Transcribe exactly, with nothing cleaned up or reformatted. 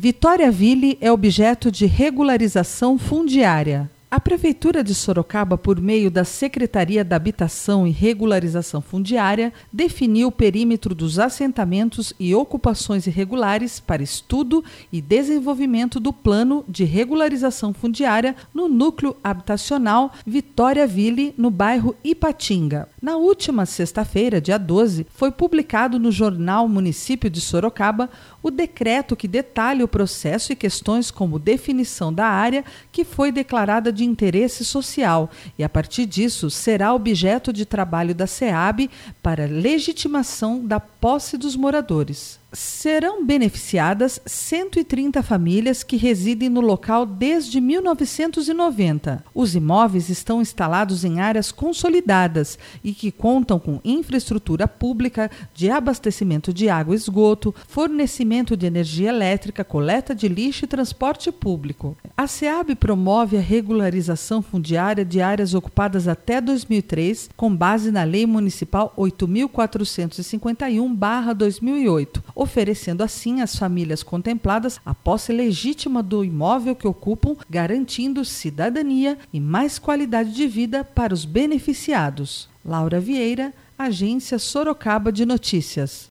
Vitória-Ville é objeto de regularização fundiária. A Prefeitura de Sorocaba, por meio da Secretaria da Habitação e Regularização Fundiária, definiu o perímetro dos assentamentos e ocupações irregulares para estudo e desenvolvimento do Plano de Regularização Fundiária no Núcleo Habitacional Vitória-Ville, no bairro Ipatinga. Na última sexta-feira, dia doze, foi publicado no Jornal Município de Sorocaba o decreto que detalha o processo e questões como definição da área que foi declarada de interesse social e, a partir disso, será objeto de trabalho da SEAB para legitimação da posse dos moradores. Serão beneficiadas cento e trinta famílias que residem no local desde mil novecentos e noventa. Os imóveis estão instalados em áreas consolidadas e que contam com infraestrutura pública de abastecimento de água e esgoto, fornecimento de energia elétrica, coleta de lixo e transporte público. A SEAB promove a regularização fundiária de áreas ocupadas até dois mil e três, com base na Lei Municipal oito mil quatrocentos e cinquenta e um barra dois mil e oito, oferecendo assim às famílias contempladas a posse legítima do imóvel que ocupam, garantindo cidadania e mais qualidade de vida para os beneficiados. Laura Vieira, Agência Sorocaba de Notícias.